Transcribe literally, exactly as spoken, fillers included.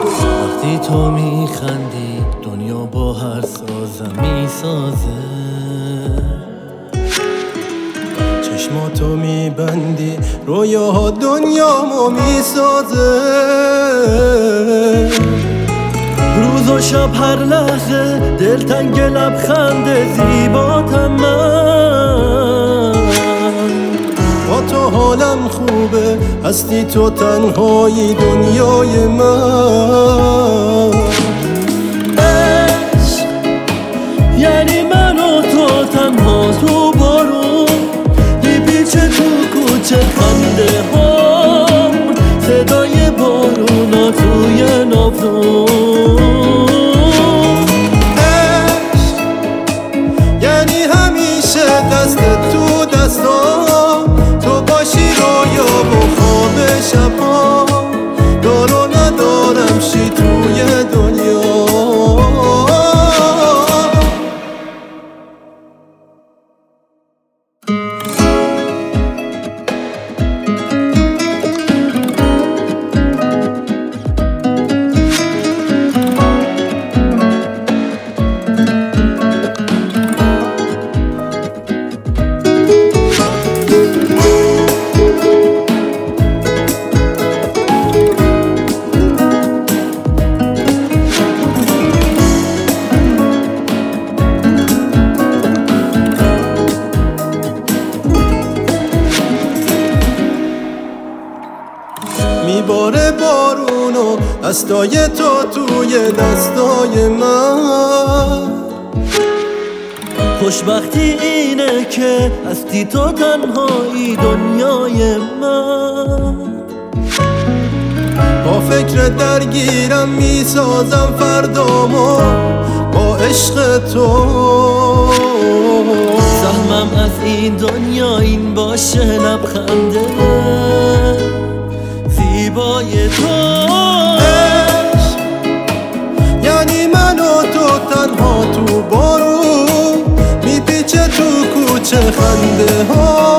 وقتی تو میخندی دنیا با هر سازم میسازه، چشماتو میبندی رویاها دنیامو میسازه. روز و شب هر لحظه دلتنگ لبخند زیباتم من. با تو حالم خوبه، هستی تو تنهایی دنیای من. عشق یعنی من و تو تنها تو بارون، میپیچه تو کوچه خنده هم، صدای بارونا توی نافرون. عشق یعنی همیشه دست تو دستام، تو باشی رویا و خواب شبا، دار و ندارم شی توی دنیا. میباره بارونو دستای تو توی دستای من. خوشبختی اینه که هستی تو تنهایی دنیای من. با فکر درگیرم میسازم فردامو با عشق تو. سهمم از این دنیا این باشه لبخنده زیبای تو. عشق یعنی من و تو تنها تو بارون، میپیچه تو کوچه خنده ها،